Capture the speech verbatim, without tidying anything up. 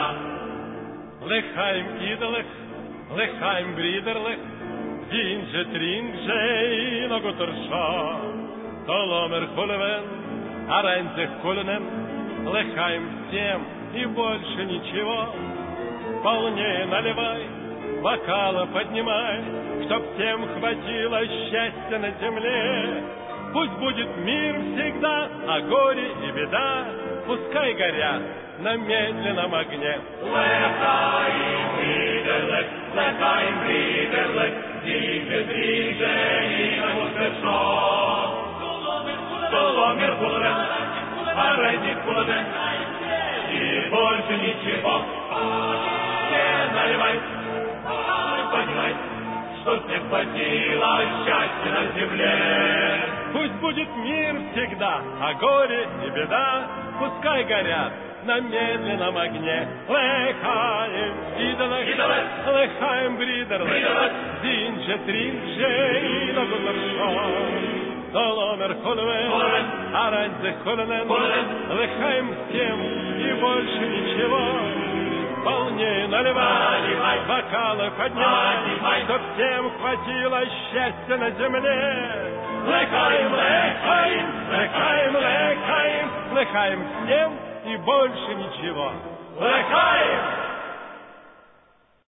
Лихаєм ідолих, лихаєм брідерлих, дінже трінже і ноготорша, толомер хулевен, аранцех кулюнен, лихаем всем и больше ничего. Полнее наливай, бокалы поднимай, чтоб всем хватило счастья на земле. Пусть будет мир всегда, а горе и беда пускай горят на медленном огне. Лихаем бридерлих, лихаем бридерлих, дінже трінже і ноготорша, толомер хулевен, аранцех кулюнен, и больше ничего. Не наливай, поднимай, чтоб всем хватило счастья на земле. Пусть будет мир всегда, а горе и беда пускай горят на медленном огне. Лихаем идолых, лихаем бридерлих, дінже трінже і ноготорша, толомер хулевен, аранцех кулюнен, лихаем всем и больше ничего. Полнее наливай, бокалы поднимай, чтоб всем хватило счастья на земле. Лихаем, лихаем, лихаем, лихаем, лихаем всем и больше ничего. Лихаем!